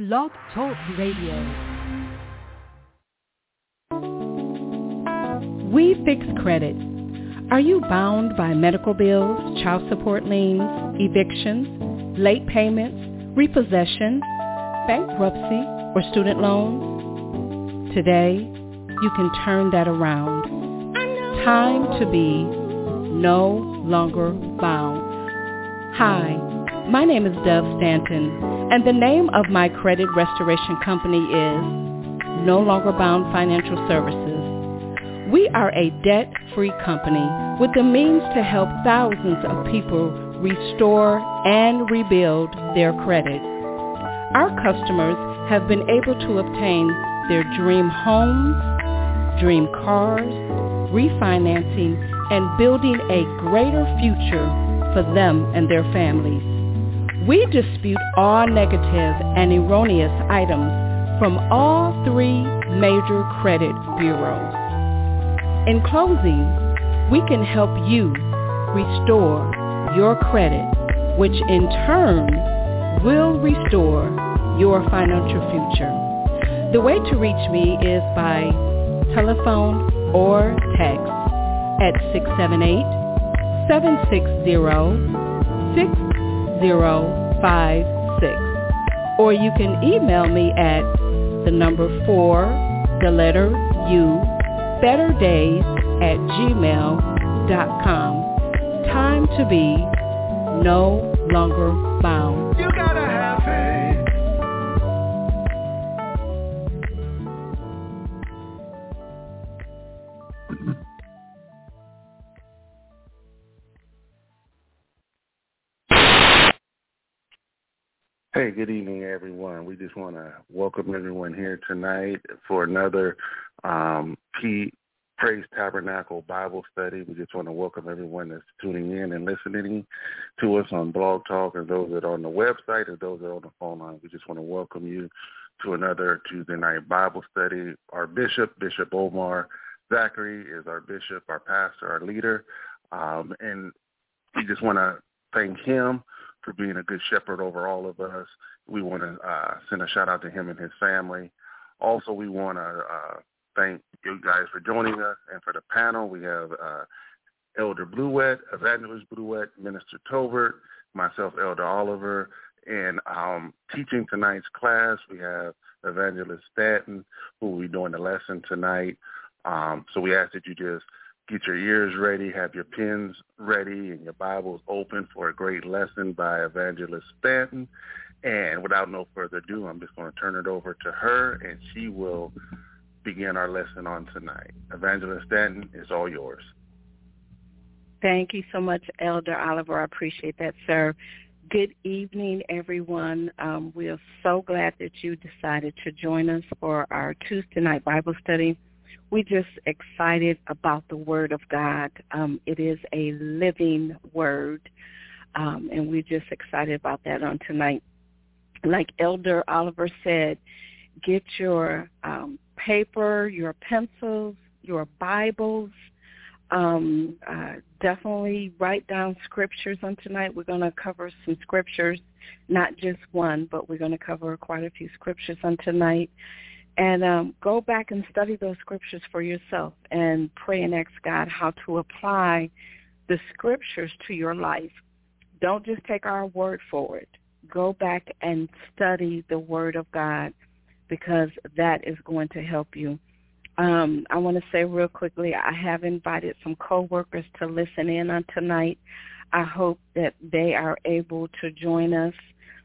Blog Talk Radio. We fix credit. Are you bound by medical bills, child support liens, evictions, late payments, repossession, bankruptcy, or student loans? Today, you can turn that around. Time to be no longer bound. Hi, my name is Dove Stanton, and the name of my credit restoration company is No Longer Bound Financial Services. We are a debt-free company with the means to help thousands of people restore and rebuild their credit. Our customers have been able to obtain their dream homes, dream cars, refinancing, and building a greater future for them and their families. We dispute all negative and erroneous items from all three major credit bureaus. In closing, we can help you restore your credit, which in turn will restore your financial future. The way to reach me is by telephone or text at 678-760-6056. Or you can email me at the number 4, the letter U, betterdays@gmail.com. Time to be no longer bound. You gotta have faith. Hey, good evening, everyone. We just want to welcome everyone here tonight for another Praise Tabernacle Bible study. We just want to welcome everyone that's tuning in and listening to us on Blog Talk, and those that are on the website or those that are on the phone line. We just want to welcome you to another Tuesday night Bible study. Our bishop, Bishop Omar Zachary, is our bishop, our pastor, our leader, and we just want to thank him for being a good shepherd over all of us. We want to send a shout out to him and his family. Also, we want to thank you guys for joining us, and for the panel, we have Elder Bluette, Evangelist Bluette, Minister Tolbert, myself, Elder Oliver, and teaching tonight's class, we have Evangelist Stanton, who will be doing the lesson tonight. So we ask that you just get your ears ready, have your pens ready, and your Bibles open for a great lesson by Evangelist Stanton. And without no further ado, I'm just going to turn it over to her, and she will begin our lesson on tonight. Evangelist Stanton, it's all yours. Thank you so much, Elder Oliver. I appreciate that, sir. Good evening, everyone. We are so glad that you decided to join us for our Tuesday night Bible study. We're just excited about the Word of God. It is a living Word, and we're just excited about that on tonight. Like Elder Oliver said, get your paper, your pencils, your Bibles. Definitely write down scriptures on tonight. We're going to cover some scriptures, not just one, but we're going to cover quite a few scriptures on tonight. And go back and study those scriptures for yourself and pray and ask God how to apply the scriptures to your life. Don't just take our word for it. Go back and study the Word of God, because that is going to help you. I want to say real quickly, I have invited some coworkers to listen in on tonight. I hope that they are able to join us.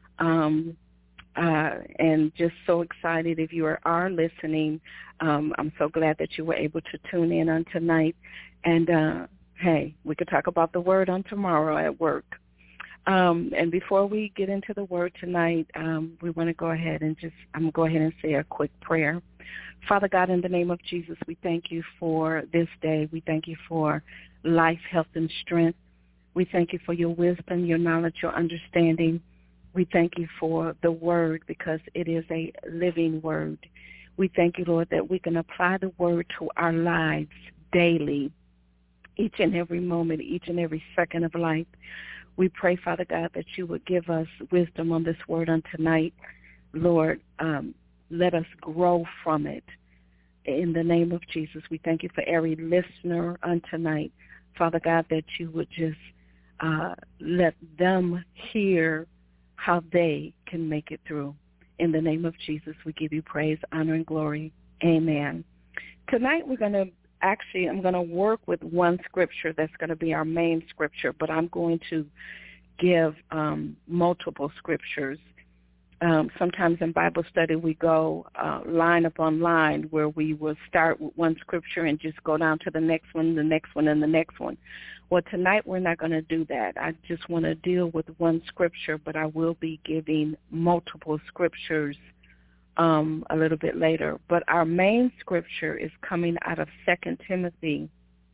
And just so excited if you are listening. I'm so glad that you were able to tune in on tonight. And, hey, we could talk about the Word on tomorrow at work. And before we get into the Word tonight, we want to go ahead and I'm going to go ahead and say a quick prayer. Father God, in the name of Jesus, we thank you for this day. We thank you for life, health, and strength. We thank you for your wisdom, your knowledge, your understanding. We thank you for the Word, because it is a living Word. We thank you, Lord, that we can apply the Word to our lives daily, each and every moment, each and every second of life. We pray, Father God, that you would give us wisdom on this Word on tonight, Lord, let us grow from it. In the name of Jesus, we thank you for every listener on tonight. Father God, that you would just let them hear how they can make it through. In the name of Jesus, we give you praise, honor, and glory. Amen. Tonight I'm going to work with one scripture that's going to be our main scripture, but I'm going to give multiple scriptures. Sometimes in Bible study we go line upon line, where we will start with one scripture and just go down to the next one, the next one, and the next one. Well, tonight we're not going to do that. I just want to deal with one scripture, but I will be giving multiple scriptures a little bit later. But our main scripture is coming out of 2 Timothy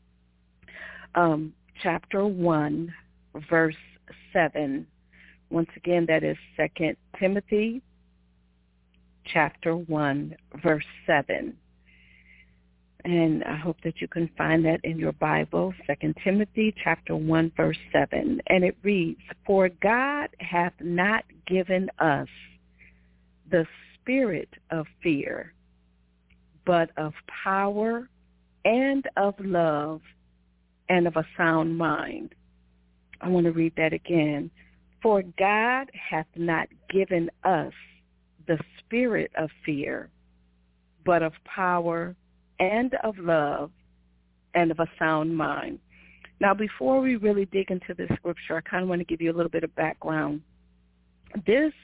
chapter 1, verse 7. Once again, that is 2 Timothy chapter 1, verse 7. And I hope that you can find that in your Bible, 2 Timothy chapter 1, verse 7. And it reads, "For God hath not given us the spirit of fear, but of power and of love and of a sound mind." I want to read that again. "For God hath not given us the spirit of fear, but of power and of love and of a sound mind." Now, before we really dig into this scripture, I kind of want to give you a little bit of background. This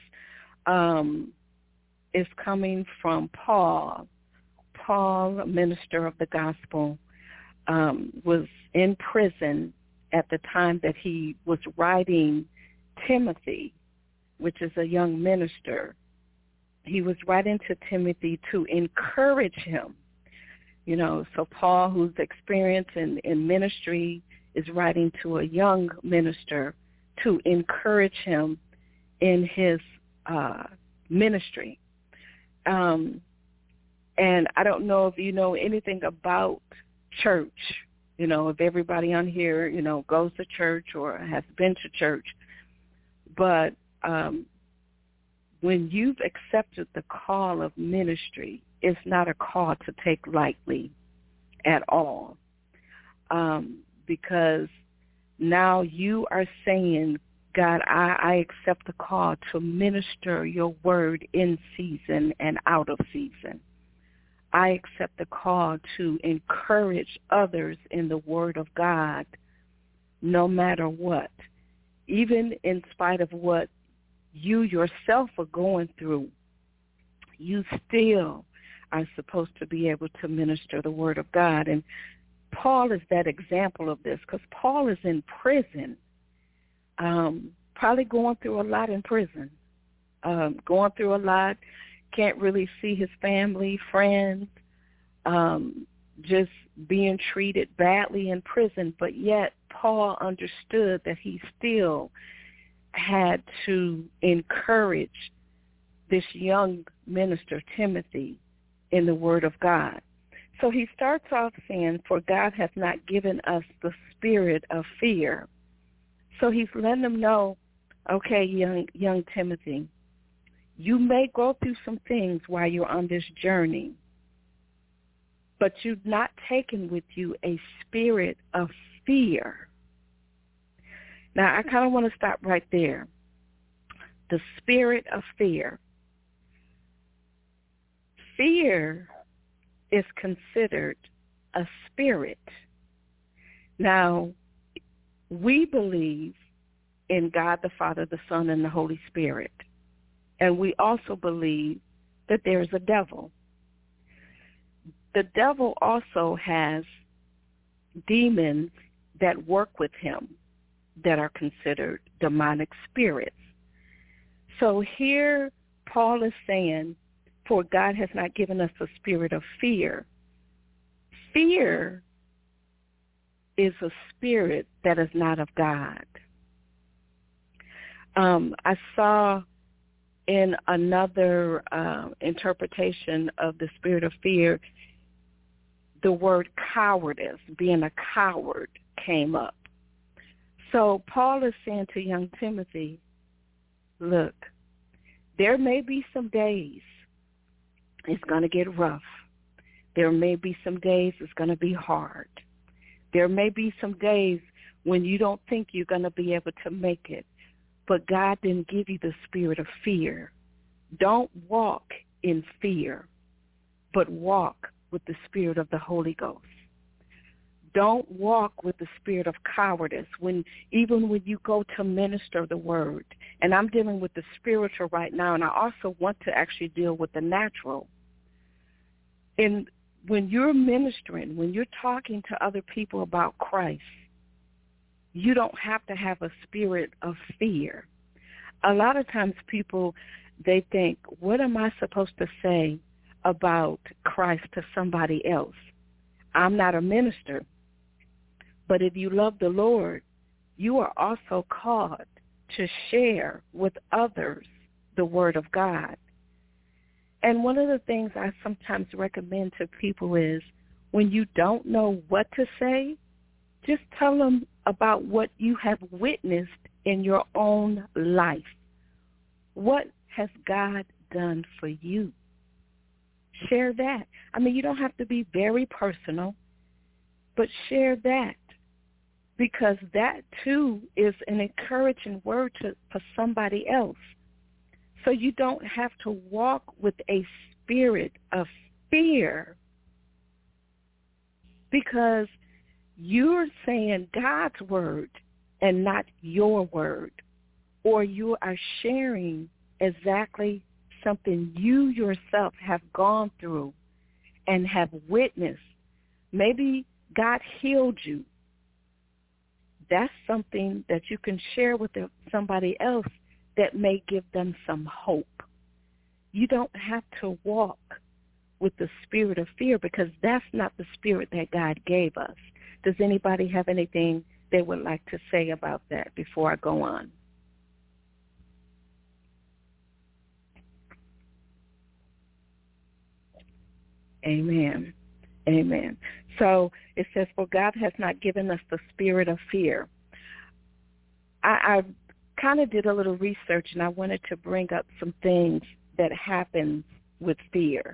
is coming from Paul. Paul, a minister of the gospel, was in prison at the time that he was writing Timothy, which is a young minister. He was writing to Timothy to encourage him. You know, so Paul, who's experienced in ministry, is writing to a young minister to encourage him in his ministry. And I don't know if you know anything about church, you know, if everybody on here, you know, goes to church or has been to church. But when you've accepted the call of ministry, it's not a call to take lightly at all, because now you are saying, God, I accept the call to minister your word in season and out of season. I accept the call to encourage others in the word of God no matter what. Even in spite of what you yourself are going through, you still are supposed to be able to minister the word of God. And Paul is that example of this, because Paul is in prison, probably going through a lot in prison, going through a lot, can't really see his family, friends, just being treated badly in prison. But yet Paul understood that he still had to encourage this young minister, Timothy, in the word of God. So he starts off saying, "For God hath not given us the spirit of fear." So he's letting them know, okay, young Timothy, you may go through some things while you're on this journey, but you've not taken with you a spirit of fear. Now, I kind of want to stop right there. The spirit of fear. Fear is considered a spirit. Now, we believe in God the Father, the Son, and the Holy Spirit. And we also believe that there is a devil. The devil also has demons that work with him that are considered demonic spirits. So here Paul is saying, for God has not given us a spirit of fear. Fear is a spirit that is not of God. I saw in another interpretation of the spirit of fear, the word cowardice, being a coward, came up. So Paul is saying to young Timothy, look, There may be some days it's going to get rough. There may be some days it's going to be hard. There may be some days when you don't think you're going to be able to make it. But God didn't give you the spirit of fear. Don't walk in fear, but walk with the spirit of the Holy Ghost. Don't walk with the spirit of cowardice even when you go to minister the word. And I'm dealing with the spiritual right now, and I also want to actually deal with the natural. And when you're ministering, when you're talking to other people about Christ, you don't have to have a spirit of fear. A lot of times people, they think, what am I supposed to say about Christ to somebody else? I'm not a minister. But if you love the Lord, you are also called to share with others the word of God. And one of the things I sometimes recommend to people is when you don't know what to say, just tell them about what you have witnessed in your own life. What has God done for you? Share that. I mean, you don't have to be very personal, but share that, because that too is an encouraging word for somebody else. So you don't have to walk with a spirit of fear, because you're saying God's word and not your word, or you are sharing exactly something you yourself have gone through and have witnessed. Maybe God healed you. That's something that you can share with somebody else that may give them some hope. You don't have to walk with the spirit of fear, because that's not the spirit that God gave us. Does anybody have anything they would like to say about that before I go on? Amen. Amen. So it says, for God has not given us the spirit of fear. I kind of did a little research, and I wanted to bring up some things that happen with fear.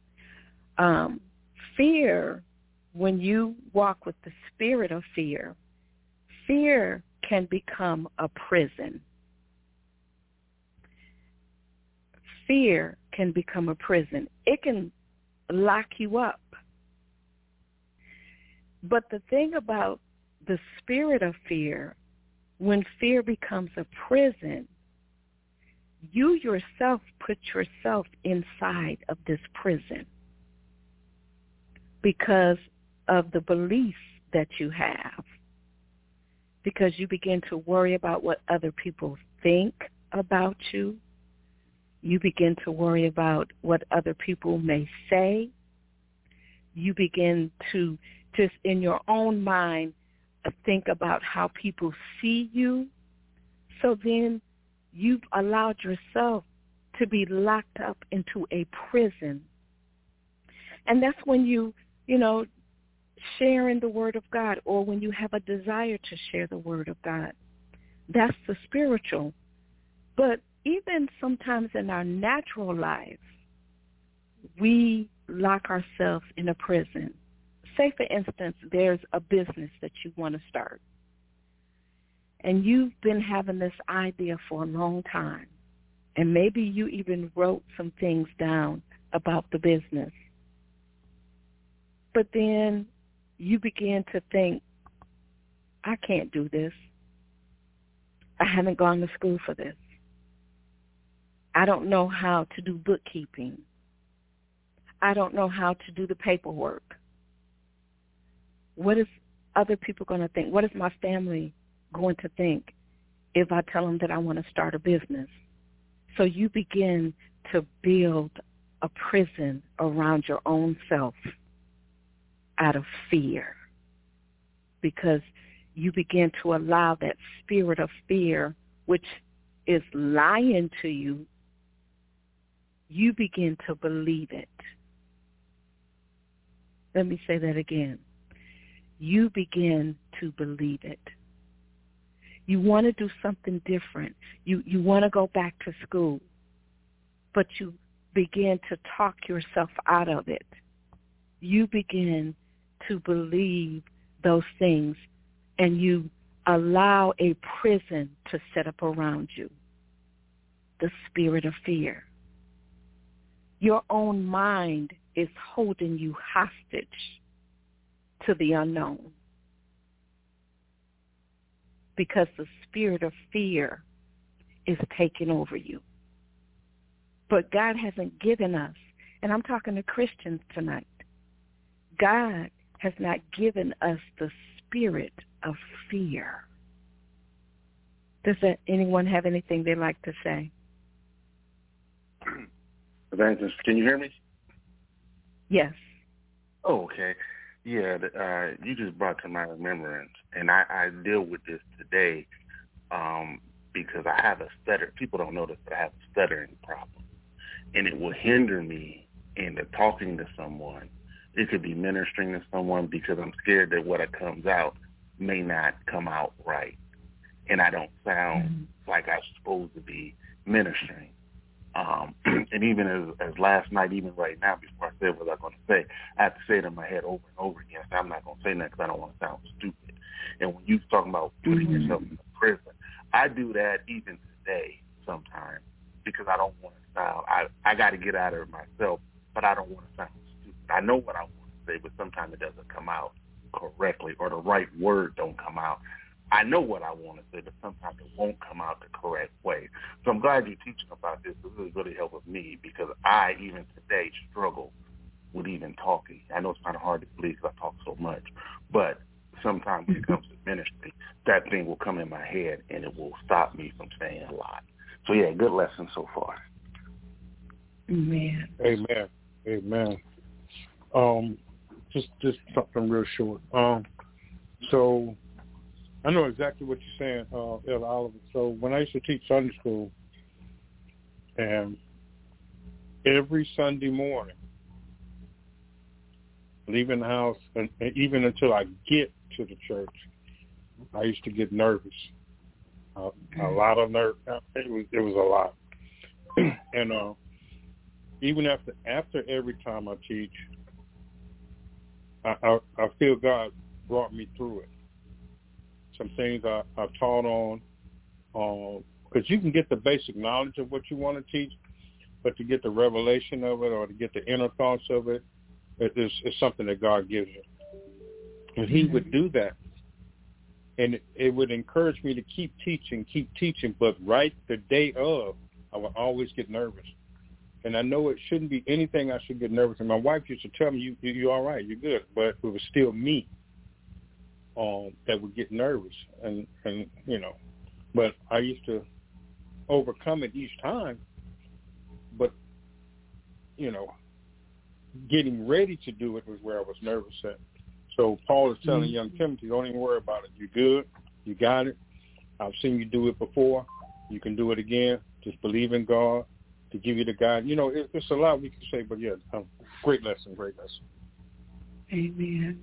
Fear, when you walk with the spirit of fear, fear can become a prison. Fear can become a prison. It can lock you up. But the thing about the spirit of fear, when fear becomes a prison, you yourself put yourself inside of this prison because of the beliefs that you have, because you begin to worry about what other people think about you. You begin to worry about what other people may say. You begin to just in your own mind think about how people see you. So then you've allowed yourself to be locked up into a prison. And that's when you sharing the word of God, or when you have a desire to share the word of God. That's the spiritual. But even sometimes in our natural life, we lock ourselves in a prison. Say, for instance, there's a business that you want to start, and you've been having this idea for a long time, and maybe you even wrote some things down about the business. But then you begin to think, I can't do this. I haven't gone to school for this. I don't know how to do bookkeeping. I don't know how to do the paperwork. What is other people going to think? What is my family going to think if I tell them that I want to start a business? So you begin to build a prison around your own self out of fear, because you begin to allow that spirit of fear, which is lying to you, you begin to believe it. Let me say that again. You begin to believe it. You want to do something different. You want to go back to school. but you begin to talk yourself out of it. You begin to believe those things, and you allow a prison to set up around you, the spirit of fear. Your own mind is holding you hostage to the unknown because the spirit of fear is taking over you. But God hasn't given us, and I'm talking to Christians tonight, God has not given us the spirit of fear. Does anyone have anything they'd like to say? Evangelist, can you hear me? Yes. Oh, okay. Yeah, you just brought to my remembrance, and I deal with this today because I have a stutter. People don't notice that I have a stuttering problem, and it will hinder me in talking to someone. It could be ministering to someone because I'm scared that what comes out may not come out right, and I don't sound like I'm supposed to be ministering. And even as last night, even right now, before I said what I was going to say, I have to say it in my head over and over again. So I'm not going to say that because I don't want to sound stupid. And when you're talking about putting yourself in prison, I do that even today sometimes because I don't want to sound, I got to get out of it myself, but I don't want to sound stupid. I know what I want to say, but sometimes it doesn't come out correctly or the right word don't come out. I know what I want to say, but sometimes it won't come out the correct way. So I'm glad you're teaching about this. This is really helping me because I, even today, struggle with even talking. I know it's kind of hard to believe because I talk so much, but sometimes when it comes to ministry, that thing will come in my head and it will stop me from saying a lot. So, yeah, good lesson so far. Amen. Amen. Amen. Just something real short. So I know exactly what you're saying, Elder Oliver. So when I used to teach Sunday school, and every Sunday morning, leaving the house, and even until I get to the church, I used to get nervous. A lot of nerve. It was a lot. And even after every time I teach, I feel God brought me through it. Some things I taught on, because you can get the basic knowledge of what you want to teach, but to get the revelation of it or to get the inner thoughts of it, it's something that God gives you. And he would do that. And it would encourage me to keep teaching, but right the day of, I would always get nervous. And I know it shouldn't be anything I should get nervous. And my wife used to tell me, you're all right, you're good. But it was still me that would get nervous. And you know, but I used to overcome it each time. But, you know, getting ready to do it was where I was nervous at. So Paul is telling young Timothy, don't even worry about it. You're good. You got it. I've seen you do it before. You can do it again. Just believe in God to give you the guide. You know, it's a lot we can say, but yeah, great lesson. Amen.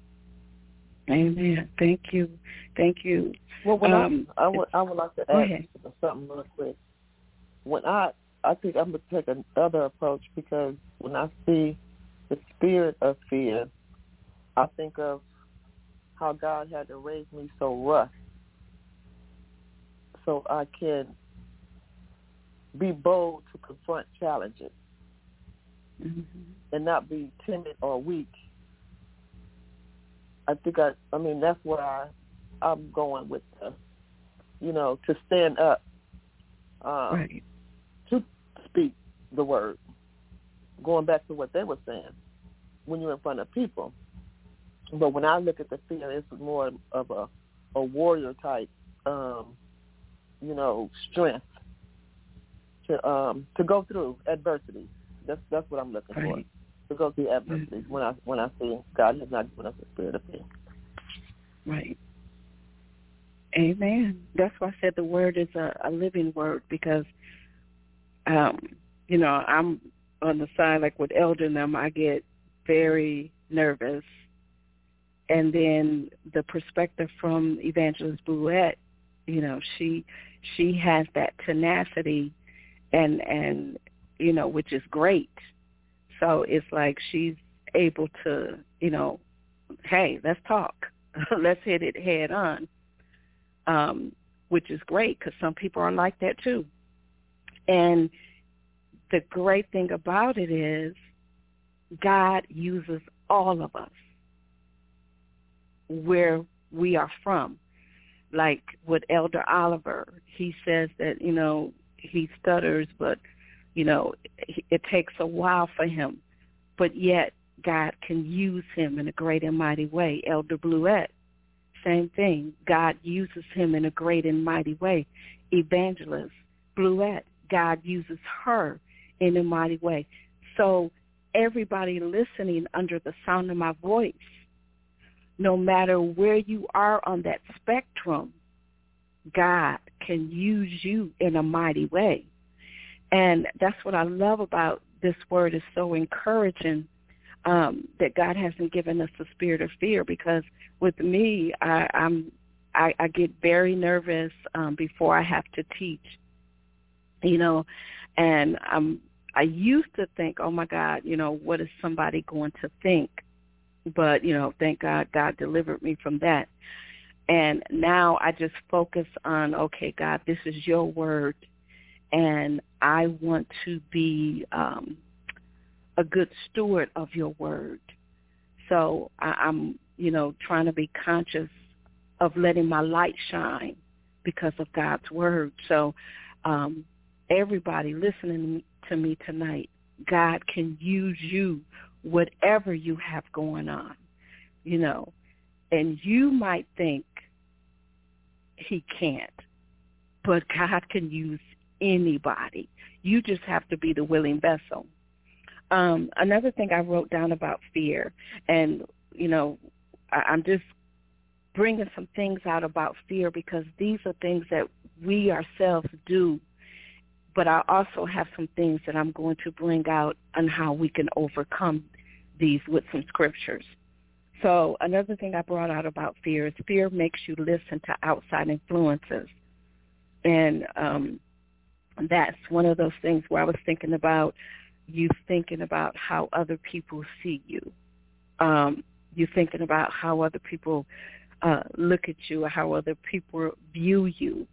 Amen. Thank you. Well, when I would like to add something real quick. When I think I'm going to take another approach, because when I see the spirit of fear, I think of how God had to raise me so rough so I can be bold to confront challenges and not be timid or weak. I think I mean that's where I'm going with to stand up to speak the word. Going back to what they were saying, when you're in front of people. But when I look at the fear, it's more of a warrior type, strength to go through adversity. That's what I'm looking for. To go through adversity when I see God has not given us a spirit of fear. Right. Amen. That's why I said the word is a living word, because I'm on the side, like with Elder and them, I get very nervous. And then the perspective from Evangelist Bouette, she has that tenacity, and which is great. So it's like she's able to, hey, let's talk. Let's hit it head on, which is great because some people are like that too. And the great thing about it is God uses all of us where we are from. Like with Elder Oliver, he says that, he stutters, but, it takes a while for him. But yet God can use him in a great and mighty way. Elder Bluette, same thing. God uses him in a great and mighty way. Evangelist Bluette, God uses her in a mighty way. So everybody listening under the sound of my voice, no matter where you are on that spectrum, God can use you in a mighty way. And that's what I love about this word. Is so encouraging that God hasn't given us the spirit of fear, because with me, I get very nervous before I have to teach, and I used to think, oh, my God, what is somebody going to think? But, thank God, God delivered me from that. And now I just focus on, okay, God, this is your word, and I want to be a good steward of your word. So I'm, trying to be conscious of letting my light shine because of God's word. So everybody listening to me tonight, God can use you, whatever you have going on, and you might think he can't, but God can use anybody. You just have to be the willing vessel. Another thing I wrote down about fear, and, I'm just bringing some things out about fear because these are things that we ourselves do, but I also have some things that I'm going to bring out on how we can overcome these with some scriptures. So another thing I brought out about fear is fear makes you listen to outside influences. And that's one of those things where I was thinking about you thinking about how other people see you. You're thinking about how other people look at you or how other people view you.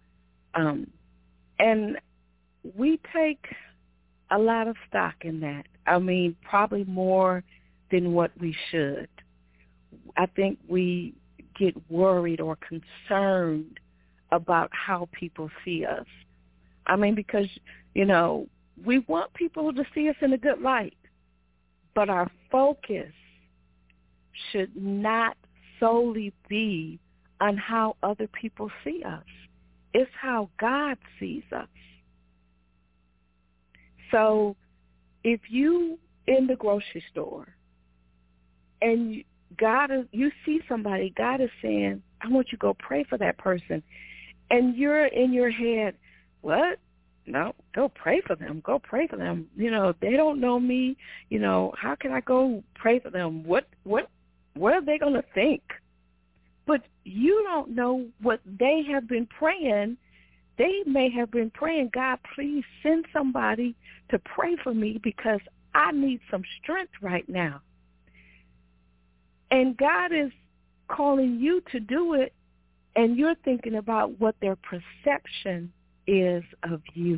And we take a lot of stock in that. I mean, probably more than what we should. I think we get worried or concerned about how people see us. I mean, because, we want people to see us in a good light, but our focus should not solely be on how other people see us. It's how God sees us. So if you in the grocery store and you see somebody, God is saying, I want you to go pray for that person. And you're in your head, what? No, go pray for them. Go pray for them. They don't know me. How can I go pray for them? What are they going to think? But you don't know what they have been praying. They may have been praying, God, please send somebody to pray for me because I need some strength right now. And God is calling you to do it, and you're thinking about what their perception is of you.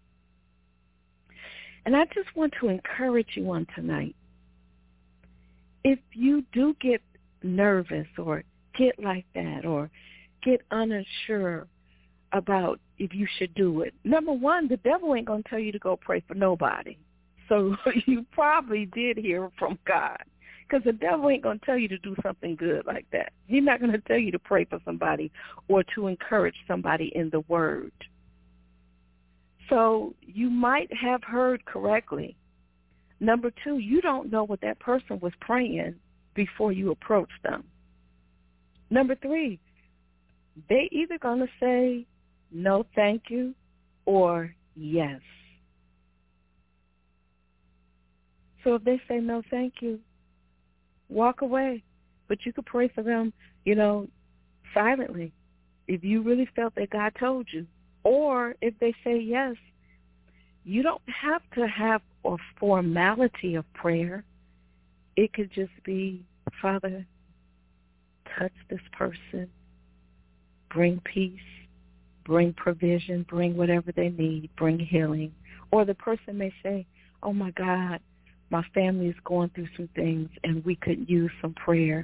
And I just want to encourage you on tonight. If you do get nervous or get like that or get unsure about if you should do it, number one, the devil ain't going to tell you to go pray for nobody. So you probably did hear from God, because the devil ain't going to tell you to do something good like that. He's not going to tell you to pray for somebody or to encourage somebody in the word. So you might have heard correctly. Number two, you don't know what that person was praying before you approached them. Number three, they either going to say no thank you or yes. So if they say no thank you, walk away. But you could pray for them, silently, if you really felt that God told you. Or if they say yes, You don't have to have a formality of prayer. It could just be, Father, touch this person, bring peace, bring provision, bring whatever they need, bring healing. Or the person may say, oh, my God, my family is going through some things and we could use some prayer.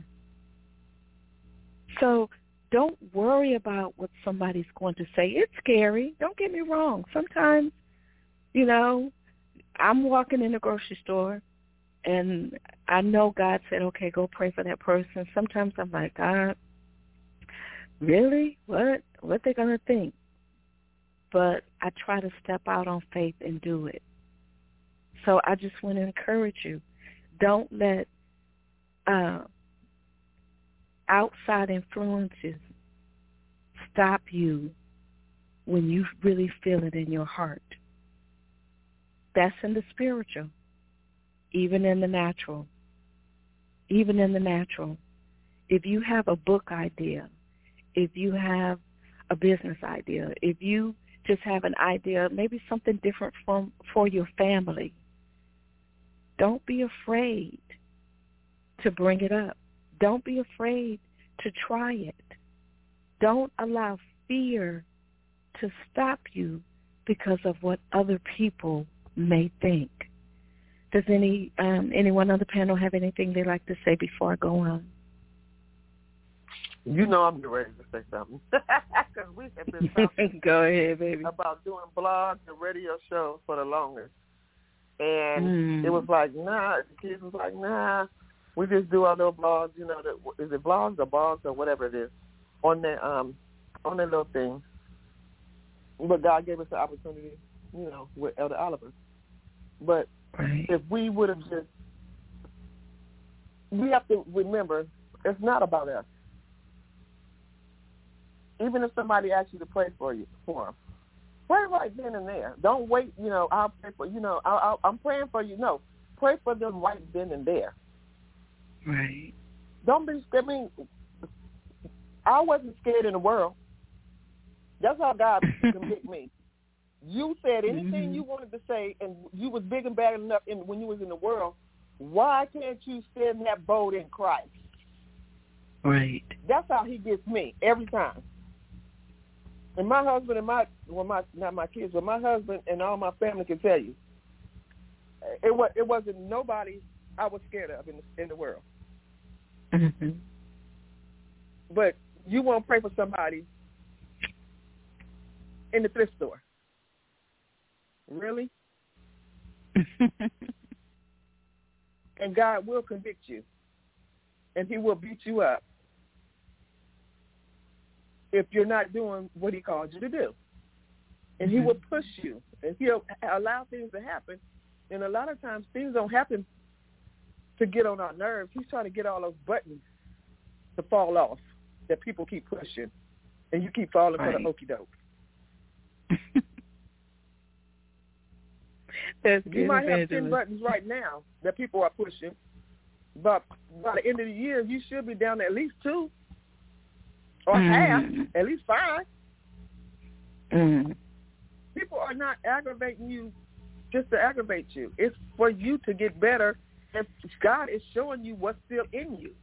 So don't worry about what somebody's going to say. It's scary. Don't get me wrong. Sometimes, you know, I'm walking in the grocery store and I know God said, okay, go pray for that person. Sometimes I'm like, God, really? What they going to think? But I try to step out on faith and do it. So I just want to encourage you. Don't let outside influences stop you when you really feel it in your heart. That's in the spiritual, even in the natural. Even in the natural. If you have a book idea, if you have a business idea, if you just have an idea, maybe something different for your family, don't be afraid to bring it up. Don't be afraid to try it. Don't allow fear to stop you because of what other people may think. Does anyone on the panel have anything they'd like to say before I go on? You know I'm ready to say something. Because we have been talking go ahead, baby. about doing blogs and radio shows for the longest. And it was like, nah, the kids was like, nah, we just do our little blogs, you know, is it blogs or blogs or whatever it is, on that little thing. But God gave us the opportunity, you know, with Elder Oliver. But if we would have just, we have to remember, it's not about us. Even if somebody asks you to pray for them, pray right then and there. Don't wait, you know, I'll pray for, you know, I'm praying for you. No, pray for them right then and there. Right. Don't be scared. I mean, I wasn't scared in the world. That's how God convicted me. You said anything you wanted to say, and you was big and bad enough when you was in the world. Why can't you stand that bold in Christ? Right. That's how he gets me every time. And my husband and not my kids, but my husband and all my family can tell you, it wasn't nobody I was scared of in the world. Mm-hmm. But you won't pray for somebody in the thrift store. Really? And God will convict you. And he will beat you up if you're not doing what he called you to do. And he will push you. And he'll allow things to happen. And a lot of times things don't happen to get on our nerves. He's trying to get all those buttons to fall off that people keep pushing. And you keep falling for the okie doke. You might have 10 buttons right now that people are pushing, but by the end of the year, you should be down to at least 2 or half, at least 5. People are not aggravating you just to aggravate you. It's for you to get better, and God is showing you what's still in you.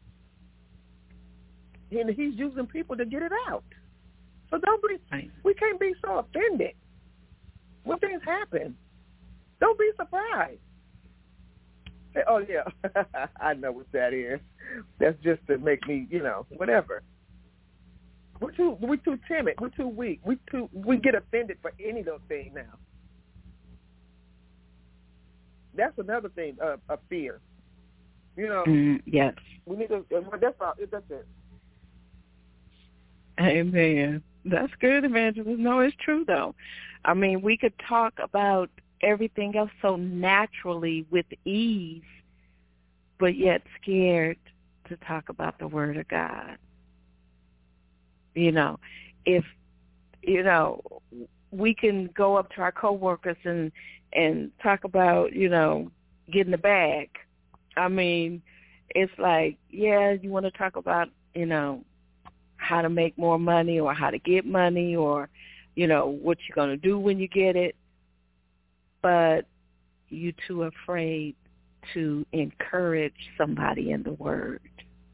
And he's using people to get it out. So we can't be so offended when things happen. Don't be surprised. Say, oh, yeah, I know what that is. That's just to make me, you know, whatever. We're too timid. We're too weak. We get offended for any little thing now. That's another thing of fear. You know. Yes. We need to. That's it. Amen. That's good, Evangelist. No, it's true though. I mean, we could talk about everything else so naturally with ease, but yet scared to talk about the Word of God. You know, if, you know, we can go up to our coworkers and talk about, you know, getting the bag. I mean, it's like, yeah, you want to talk about, you know, how to make more money or how to get money or, you know, what you're going to do when you get it. but you're too afraid to encourage somebody in the Word.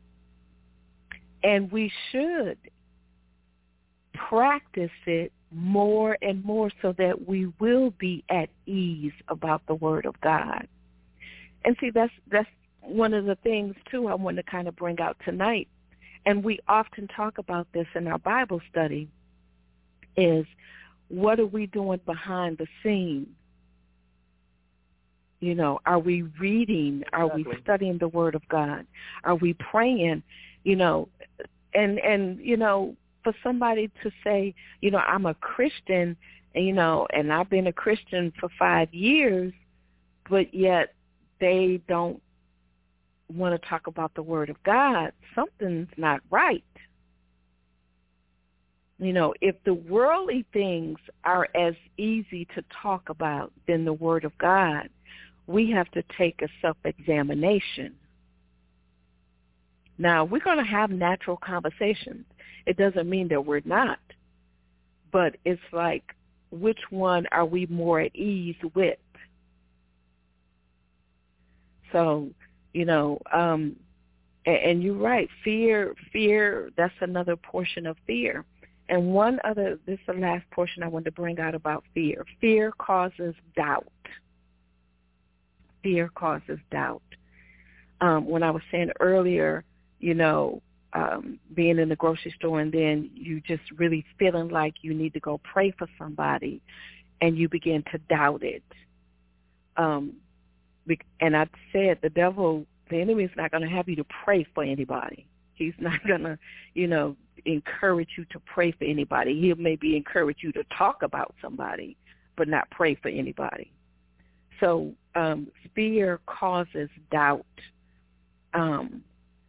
And we should practice it more and more so that we will be at ease about the Word of God. And see, that's one of the things, too, I want to kind of bring out tonight. And we often talk about this in our Bible study, is what are we doing behind the scenes? You know, are we reading? Are we studying the Word of God? Are we praying? You know, and you know, for somebody to say, you know, I'm a Christian, you know, and I've been a Christian for 5 years, but yet they don't want to talk about the Word of God, something's not right. You know, if the worldly things are as easy to talk about than the Word of God, we have to take a self-examination. Now, we're going to have natural conversations. It doesn't mean that we're not. But it's like, which one are we more at ease with? So, you know, and you're right, fear, that's another portion of fear. And this is the last portion I want to bring out about fear. Fear causes doubt. Fear causes doubt. When I was saying earlier, you know, being in the grocery store and then you just really feeling like you need to go pray for somebody and you begin to doubt it. And I said the enemy is not going to have you to pray for anybody. He's not going to, you know, encourage you to pray for anybody. He'll maybe encourage you to talk about somebody, but not pray for anybody. So fear causes doubt. And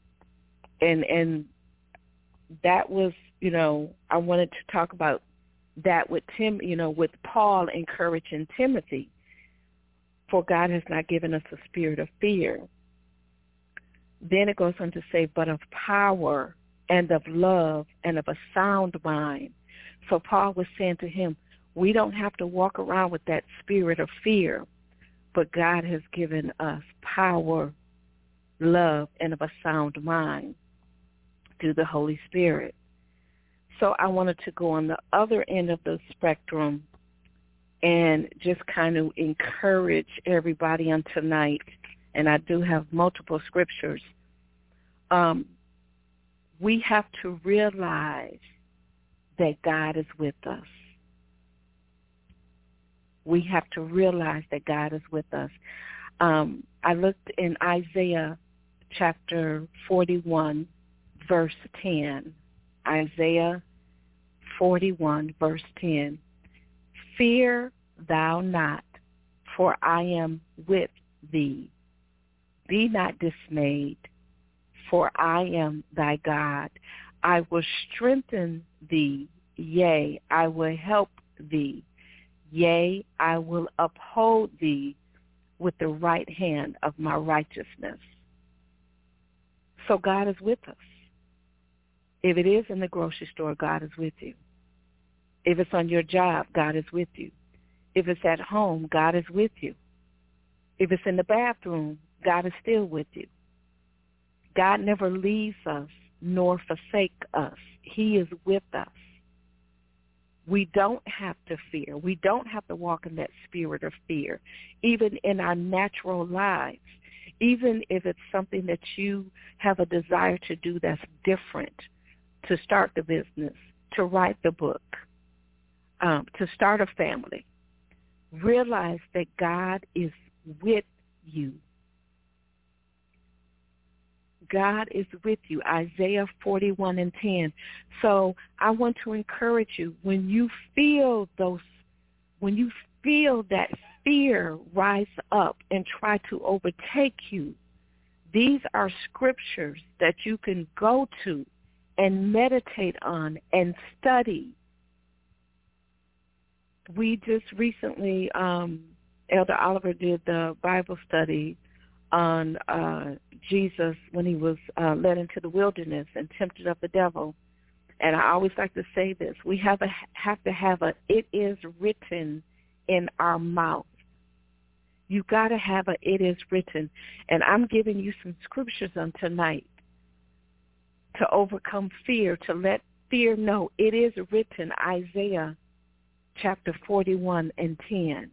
that was, you know, I wanted to talk about that with with Paul encouraging Timothy. For God has not given us a spirit of fear. Then it goes on to say, but of power and of love and of a sound mind. So Paul was saying to him, we don't have to walk around with that spirit of fear, but God has given us power, love, and of a sound mind through the Holy Spirit. So I wanted to go on the other end of the spectrum and just kind of encourage everybody on tonight, and I do have multiple scriptures. We have to realize that God is with us. We have to realize that God is with us. I looked in Isaiah chapter 41, verse 10. Isaiah 41, verse 10. Fear thou not, for I am with thee. Be not dismayed, for I am thy God. I will strengthen thee, yea, I will help thee. Yea, I will uphold thee with the right hand of my righteousness. So God is with us. If it is in the grocery store, God is with you. If it's on your job, God is with you. If it's at home, God is with you. If it's in the bathroom, God is still with you. God never leaves us nor forsake us. He is with us. We don't have to fear. We don't have to walk in that spirit of fear, even in our natural lives. Even if it's something that you have a desire to do that's different, to start the business, to write the book, to start a family, realize that God is with you. God is with you. Isaiah 41 and 10. So I want to encourage you, when you feel that fear rise up and try to overtake you, these are scriptures that you can go to and meditate on and study. We just recently, Elder Oliver did the Bible study on Jesus when he was led into the wilderness and tempted of the devil. And I always like to say this. We have to have it is written in our mouth You got to have it is written. And I'm giving you some scriptures on tonight to overcome fear, to let fear know. It is written, Isaiah chapter 41 and 10.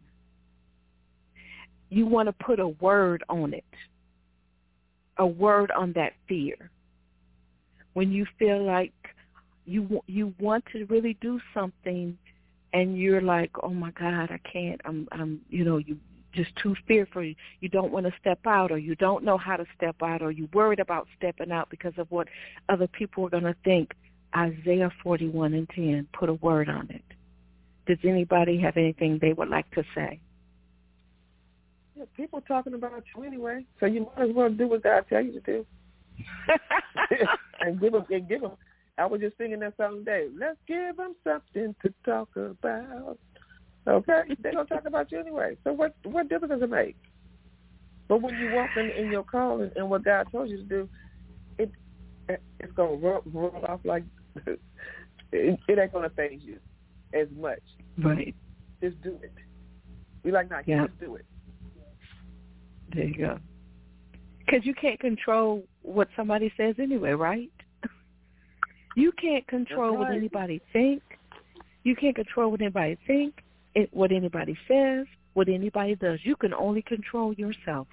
You want to put a word on it, a word on that fear. When you feel like you want to really do something and you're like, oh my God, I can't, I'm you just too fearful. You don't want to step out, or you don't know how to step out, or you're worried about stepping out because of what other people are going to think. Isaiah 41 and 10, put a word on it. Does anybody have anything they would like to say? Yeah, people talking about you anyway, so you might as well do what God tell you to do. and give them. I was just singing that song today. Let's give them something to talk about. Okay, they're gonna talk about you anyway. So what difference does it make? But when you walk in your call and what God told you to do, it's gonna roll off like it ain't gonna faze you as much. Right. Just do it. We like not. Yeah. Just do it. There you go. Because you can't control what somebody says anyway, right? You can't control what anybody think. You can't control what anybody think, what anybody says, what anybody does. You can only control yourself.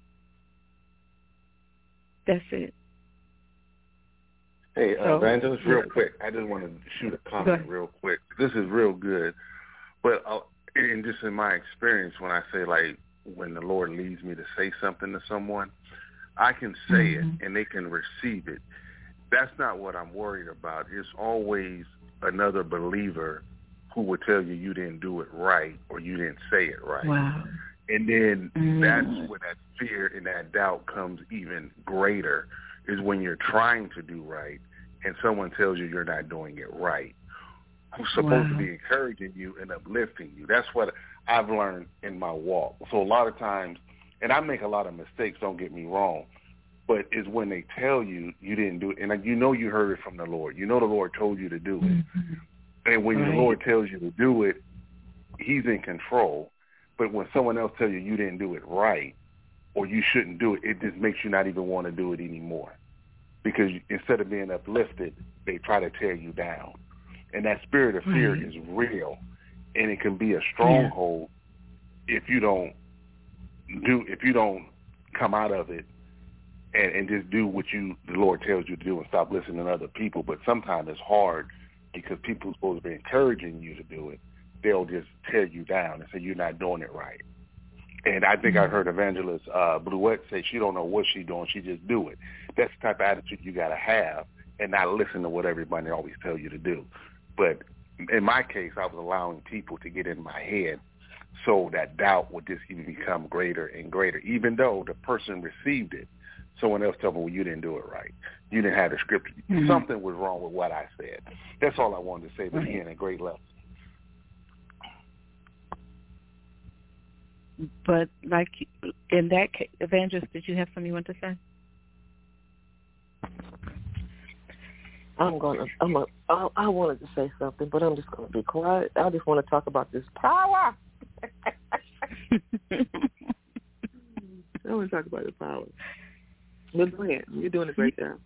That's it. Hey, Evangelist, real quick. I just want to shoot a comment real quick. This is real good. But just in my experience, when I say, like, when the Lord leads me to say something to someone, I can say it and they can receive it. That's not what I'm worried about. It's always another believer who will tell you didn't do it right or you didn't say it right. Wow. And then that's when that fear and that doubt comes even greater, is when you're trying to do right and someone tells you you're not doing it right, who's supposed to be encouraging you and uplifting you. That's what I've learned in my walk. So a lot of times, and I make a lot of mistakes, don't get me wrong, but it's when they tell you didn't do it, and you heard it from the Lord. You know the Lord told you to do it. And when the Lord tells you to do it, he's in control. But when someone else tells you didn't do it right or you shouldn't do it, it just makes you not even want to do it anymore. Because instead of being uplifted, they try to tear you down. And that spirit of fear is real, and it can be a stronghold if you don't come out of it and just do what the Lord tells you to do and stop listening to other people. But sometimes it's hard because people are supposed to be encouraging you to do it. They'll just tear you down and say you're not doing it right. And I think I heard Evangelist Bluette say she don't know what she's doing. She just do it. That's the type of attitude you got to have and not listen to what everybody always tell you to do. But in my case, I was allowing people to get in my head so that doubt would just even become greater and greater. Even though the person received it, someone else told me, well, you didn't do it right. You didn't have the scripture. Something was wrong with what I said. That's all I wanted to say, but again, a great lesson. But like in that case, Evangelist, did you have something you want to say? I wanted to say something, but I'm just going to be quiet. I just want to talk about this power. I want to talk about the power. But go ahead. You're doing a great job.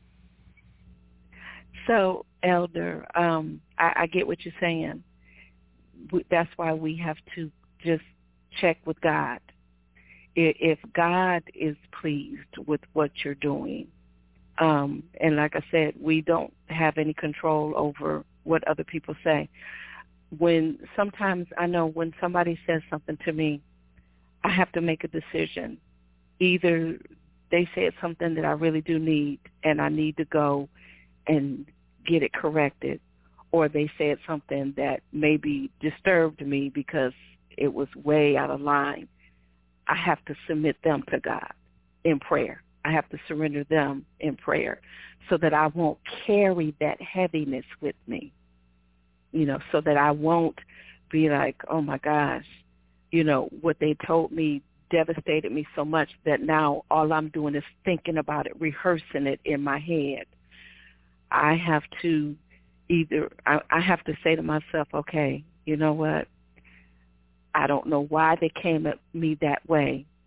So, Elder, I get what you're saying. That's why we have to just check with God. If God is pleased with what you're doing, and like I said, we don't have any control over what other people say. Sometimes I know when somebody says something to me, I have to make a decision. Either they said something that I really do need and I need to go and get it corrected, or they said something that maybe disturbed me because it was way out of line. I have to submit them to God in prayer. I have to surrender them in prayer so that I won't carry that heaviness with me, so that I won't be like, oh, my gosh, what they told me devastated me so much that now all I'm doing is thinking about it, rehearsing it in my head. I have to I have to say to myself, okay, you know what? I don't know why they came at me that way,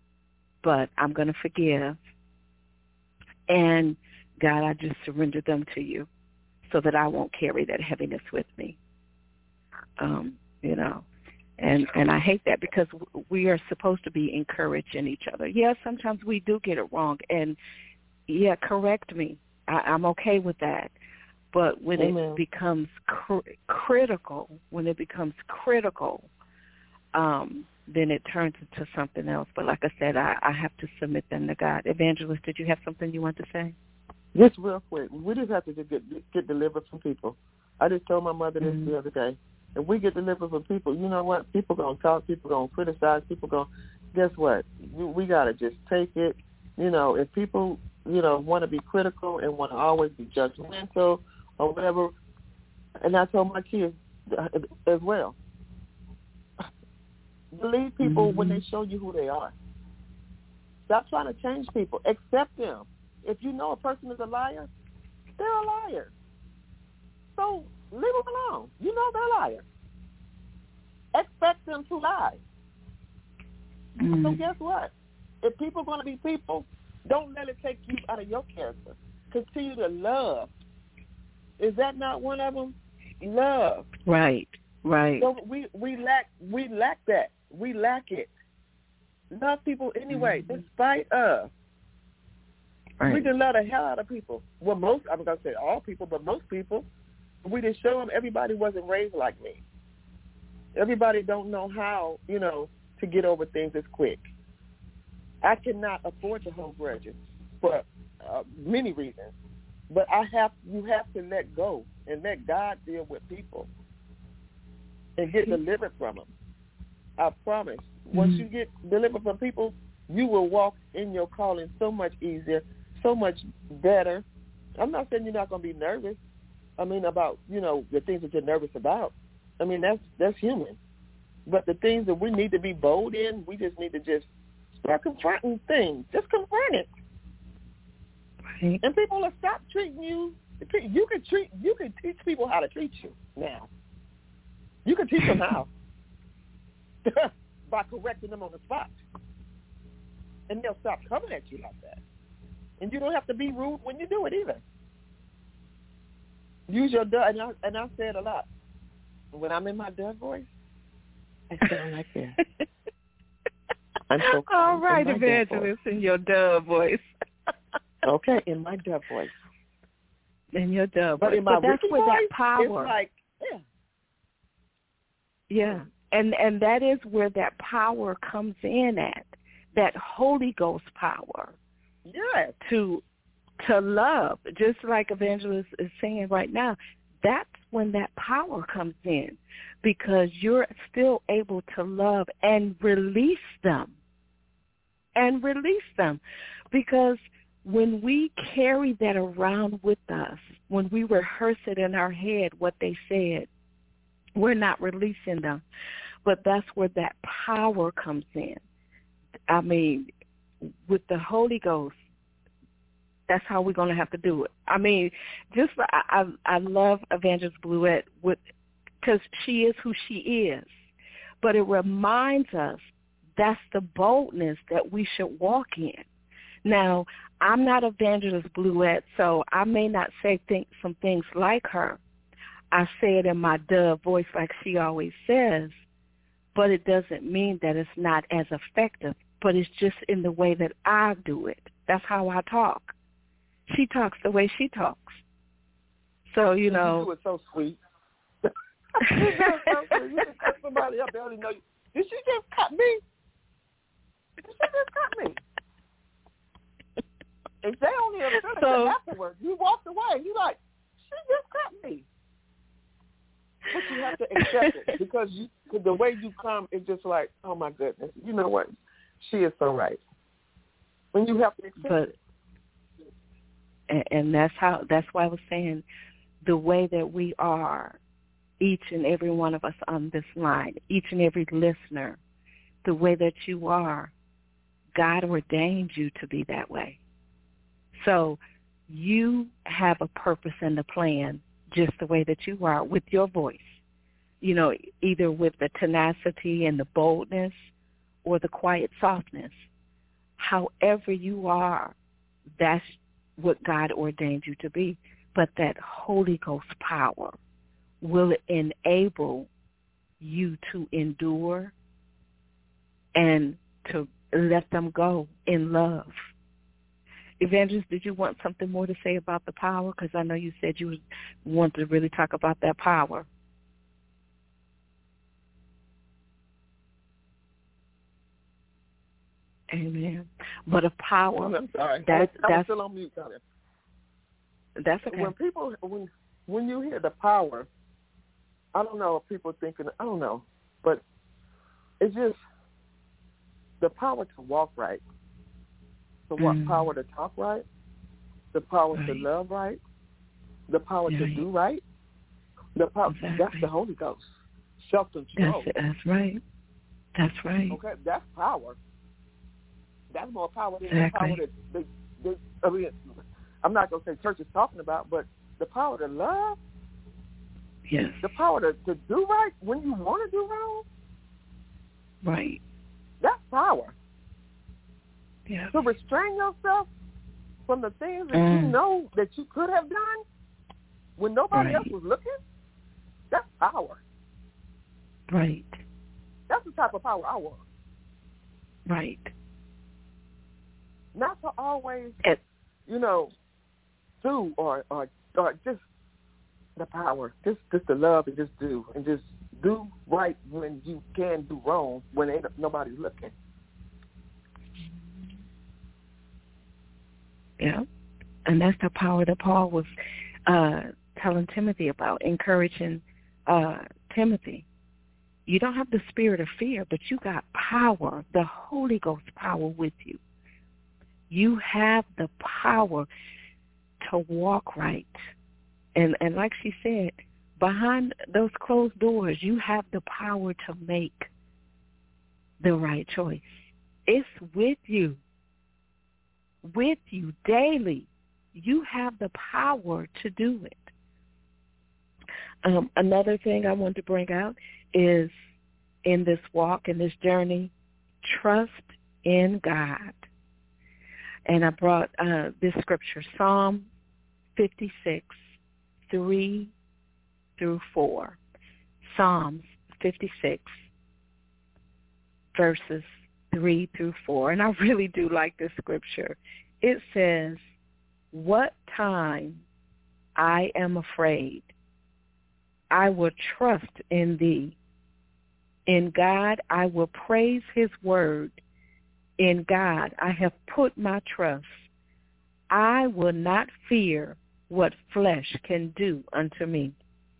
but I'm going to forgive. And, God, I just surrender them to you so that I won't carry that heaviness with me. You know, and I hate that because we are supposed to be encouraging each other. Yeah, sometimes we do get it wrong, and, yeah, correct me. I'm okay with that. But when it becomes critical, then it turns into something else. But like I said, I have to submit them to God. Evangelist, did you have something you want to say? Just real quick, we just have to get delivered from people. I just told my mother this the other day. If we get delivered from people, you know what? People going to talk, people going to criticize, people going to, guess what? We got to just take it. You know, if people, you know, want to be critical and want to always be judgmental or whatever, and I told my kids as well, believe people when they show you who they are. Stop trying to change people. Accept them. If you know a person is a liar, they're a liar. So leave them alone. You know they're liars. Expect them to lie. So guess what? If people are going to be people, don't let it take you out of your character. Continue to love. Is that not one of them? Love. Right. So we lack that. We lack it. Love people anyway, despite us. Right. We can love the hell out of people. Well, I'm going to say all people, but most people, we just show them everybody wasn't raised like me. Everybody don't know how, you know, to get over things as quick. I cannot afford to hold grudges for many reasons. But you have to let go and let God deal with people and get delivered from them. I promise. Once you get delivered from people, you will walk in your calling so much easier, so much better. I'm not saying you're not going to be nervous. I mean, about, you know, the things that you're nervous about. I mean, that's human. But the things that we need to be bold in, we just need to just start confronting things. Just confront it. Right. And people will stop treating you. You can teach people how to treat you now. You can teach them how. By correcting them on the spot. And they'll stop coming at you like that. And you don't have to be rude when you do it either. Use your duh, and I say it a lot. When I'm in my duh voice, I sound like that. All right, Evangelist, in your duh voice. Okay, in my duh voice. In your duh voice. But in my that's where voice, that power. It's like, yeah. And that is where that power comes in at, that Holy Ghost power. Yes. To love, just like Evangelist is saying right now, that's when that power comes in, because you're still able to love and release them. Because when we carry that around with us, when we rehearse it in our head, what they said, we're not releasing them. But that's where that power comes in. I mean, with the Holy Ghost, that's how we're going to have to do it. I mean, just I love Evangelist Bluette because she is who she is. But it reminds us that's the boldness that we should walk in. Now, I'm not Evangelist Bluette, so I may not say some things like her. I say it in my dove voice like she always says, but it doesn't mean that it's not as effective, but it's just in the way that I do it. That's how I talk. She talks the way she talks. So, you know. You do it so sweet. You can cut somebody up, they already know you. Did she just cut me? If they only ever done it afterwards, you walked away. You like, she just cut me. But you have to accept it because the way you come is just like, oh my goodness, you know what? She is so right. When you have to accept it. And that's why I was saying the way that we are, each and every one of us on this line, each and every listener, the way that you are, God ordained you to be that way. So you have a purpose and a plan just the way that you are with your voice, you know, either with the tenacity and the boldness or the quiet softness. however you are, that's what God ordained you to be. But that Holy Ghost power will enable you to endure and to let them go in love. Evangelist, did you want something more to say about the power? Because I know you said you wanted to really talk about that power. Amen. But a power. I'm sorry. That's still on mute, Tanya. That's okay. When people, when you hear the power, I don't know if people thinking, I don't know, but it's just the power to walk right, the power to talk right, the power to love right, the power to do right, the power, that's the Holy Ghost, self-control. That's right. That's right. Okay, that's power. That's more power than the power that I mean, I'm not going to say church is talking about, but the power to love, yes, the power to do right when you want to do wrong, right, that's power. Yeah. To restrain yourself from the things that you know that you could have done when nobody else was looking, that's power. Right. That's the type of power I want. Right. Not to always, do or just the power, just the love and just do right when you can do wrong when ain't nobody's looking. Yeah, and that's the power that Paul was telling Timothy about, encouraging Timothy. You don't have the spirit of fear, but you got power, the Holy Ghost power with you. You have the power to walk right. And like she said, behind those closed doors, you have the power to make the right choice. It's with you daily. You have the power to do it. Another thing I want to bring out is in this walk, in this journey, trust in God. And I brought this scripture, Psalm 56, 3 through 4. Psalms 56, verses 3 through 4. And I really do like this scripture. It says, "What time I am afraid, I will trust in thee. In God I will praise his word. In God I have put my trust. I will not fear what flesh can do unto me."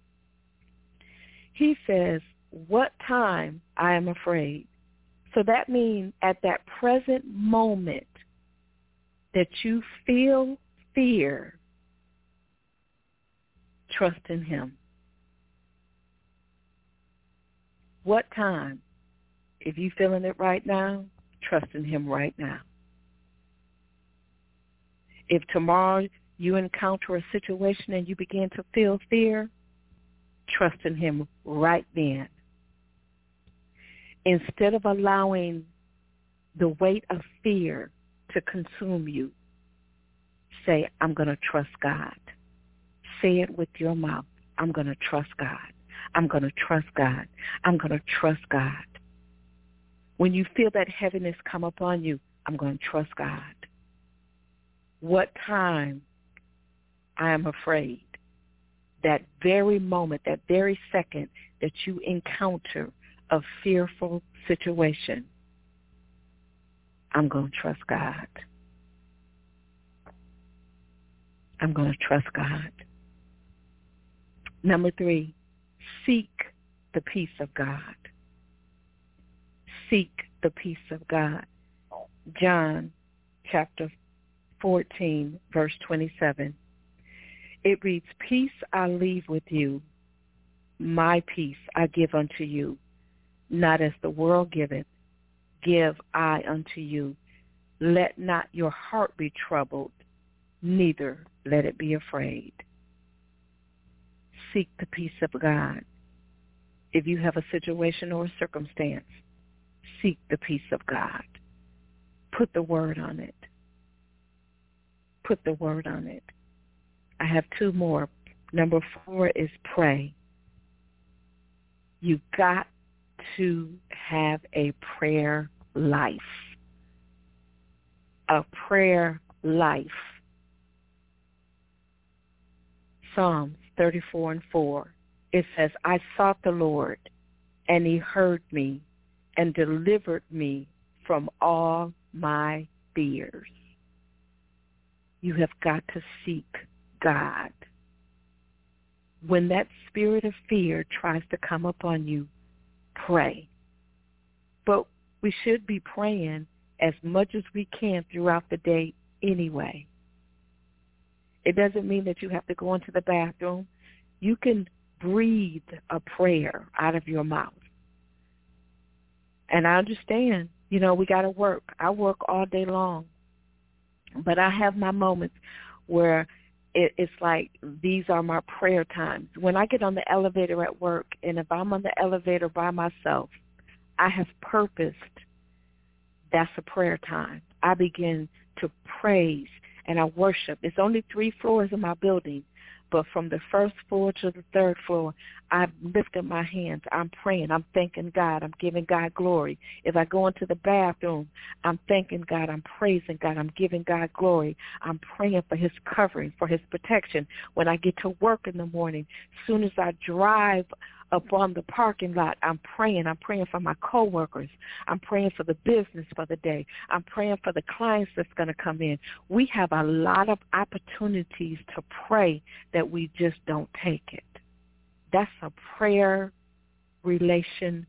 He says, what time I am afraid. So that means at that present moment that you feel fear, trust in him. What time? If you're feeling it right now, trust in him right now. If tomorrow you encounter a situation and you begin to feel fear, trust in him right then. Instead of allowing the weight of fear to consume you, say, I'm going to trust God. Say it with your mouth. I'm going to trust God. I'm going to trust God. I'm going to trust God. When you feel that heaviness come upon you, I'm going to trust God. What time I am afraid, that very moment, that very second that you encounter a fearful situation, I'm going to trust God. I'm going to trust God. Number 3, seek the peace of God. Seek the peace of God. John chapter 14, verse 27. It reads, "Peace I leave with you, my peace I give unto you. Not as the world giveth, give I unto you. Let not your heart be troubled, neither let it be afraid." Seek the peace of God. If you have a situation or a circumstance, seek the peace of God. Put the word on it. Put the word on it. I have 2 more. Number 4 is pray. You've got to have a prayer life. A prayer life. Psalms 34:4. It says, I sought the Lord, and he heard me and delivered me from all my fears. You have got to seek God. When that spirit of fear tries to come upon you, pray. But we should be praying as much as we can throughout the day anyway. It doesn't mean that you have to go into the bathroom. You can breathe a prayer out of your mouth. And I understand, we got to work. I work all day long. But I have my moments where it's like these are my prayer times. When I get on the elevator at work, and if I'm on the elevator by myself, I have purposed that's a prayer time. I begin to praise and I worship. It's only 3 floors in my building, but from the 1st floor to the 3rd floor, I've lifted my hands. I'm praying. I'm thanking God. I'm giving God glory. If I go into the bathroom, I'm thanking God. I'm praising God. I'm giving God glory. I'm praying for his covering, for his protection. When I get to work in the morning, as soon as I drive up on the parking lot, I'm praying. I'm praying for my coworkers. I'm praying for the business for the day. I'm praying for the clients that's going to come in. We have a lot of opportunities to pray that we just don't take it. That's a prayer relationship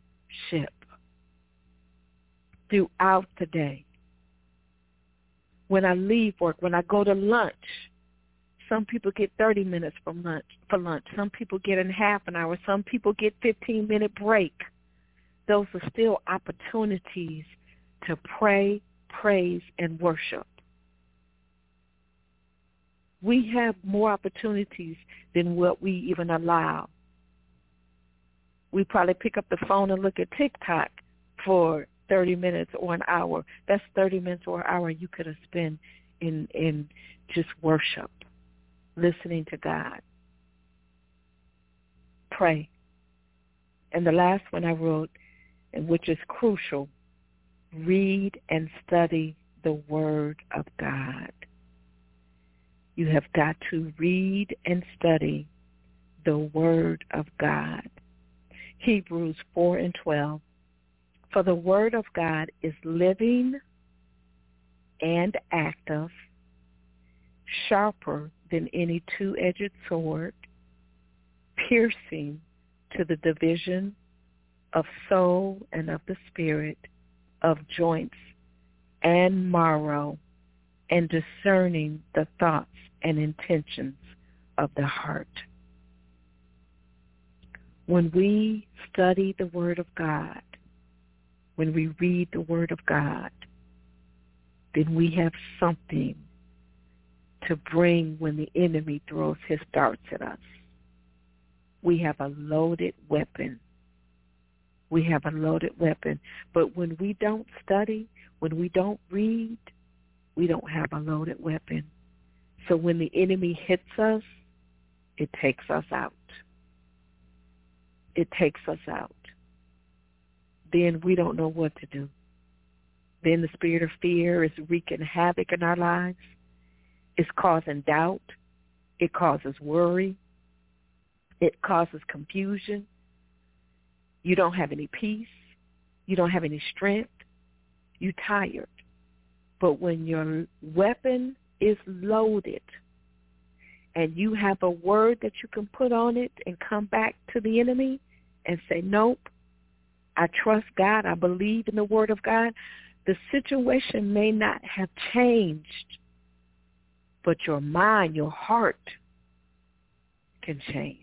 throughout the day. When I leave work, when I go to lunch, some people get 30 minutes for lunch. Some people get in half an hour. Some people get 15-minute break. Those are still opportunities to pray, praise, and worship. We have more opportunities than what we even allow. We probably pick up the phone and look at TikTok for 30 minutes or an hour. That's 30 minutes or an hour you could have spent in just worship, listening to God. Pray. And the last one I wrote, and which is crucial, read and study the Word of God. You have got to read and study the Word of God. Hebrews 4:12. For the Word of God is living and active, sharper than any two-edged sword, piercing to the division of soul and of the spirit, of joints and marrow, and discerning the thoughts and intentions of the heart. When we study the Word of God, when we read the Word of God, then we have something to bring when the enemy throws his darts at us. We have a loaded weapon. We have a loaded weapon. But when we don't study, when we don't read, we don't have a loaded weapon. So when the enemy hits us, it takes us out. It takes us out. Then we don't know what to do. Then the spirit of fear is wreaking havoc in our lives. It's causing doubt. It causes worry. It causes confusion. You don't have any peace. You don't have any strength. You're tired. But when your weapon is loaded and you have a word that you can put on it and come back to the enemy and say, nope, I trust God. I believe in the Word of God. The situation may not have changed, but your mind, your heart can change.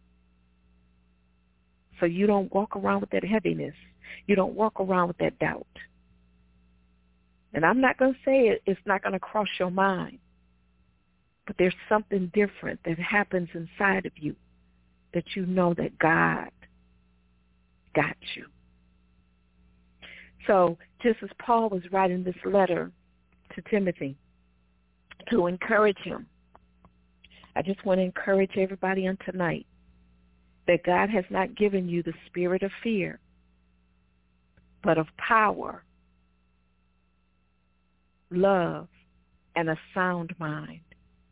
So you don't walk around with that heaviness. You don't walk around with that doubt. And I'm not going to say it's not going to cross your mind, but there's something different that happens inside of you that you know that God got you. So just as Paul was writing this letter to Timothy to encourage him, I just want to encourage everybody on tonight that God has not given you the spirit of fear, but of power, love, and a sound mind.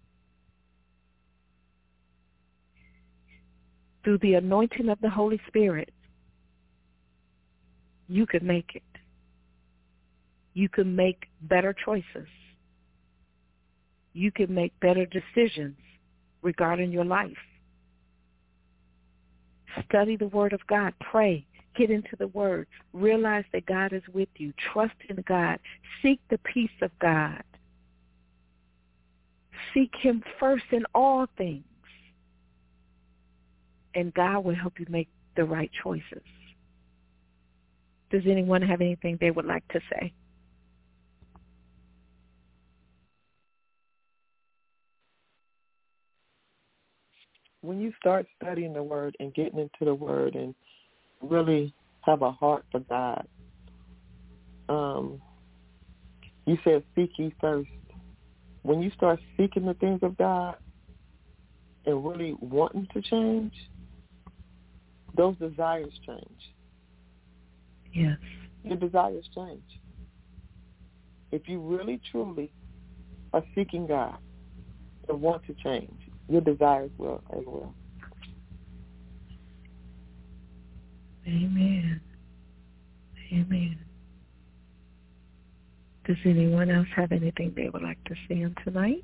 Through the anointing of the Holy Spirit, you can make it. You can make better choices. You can make better decisions regarding your life. Study the Word of God. Pray. Get into the Word. Realize that God is with you. Trust in God. Seek the peace of God. Seek Him first in all things. And God will help you make the right choices. Does anyone have anything they would like to say? When you start studying the Word and getting into the Word and really have a heart for God, you said seek ye first. When you start seeking the things of God and really wanting to change, those desires change. Yes. Your desires change. If you really, truly are seeking God and want to change, your desires will as well. Amen. Amen. Does anyone else have anything they would like to say on tonight?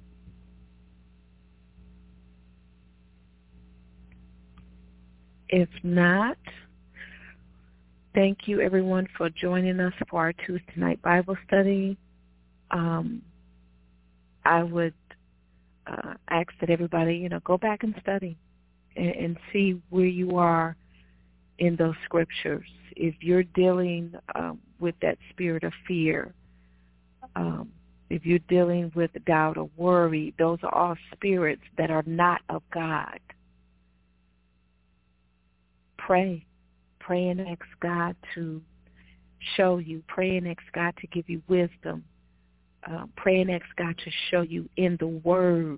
If not, thank you everyone for joining us for our Tuesday night Bible study. I would ask that everybody, go back and study and see where you are in those scriptures. If you're dealing with that spirit of fear, if you're dealing with doubt or worry, those are all spirits that are not of God. Pray. Pray and ask God to show you. Pray and ask God to give you wisdom. Pray and ask God to show you in the Word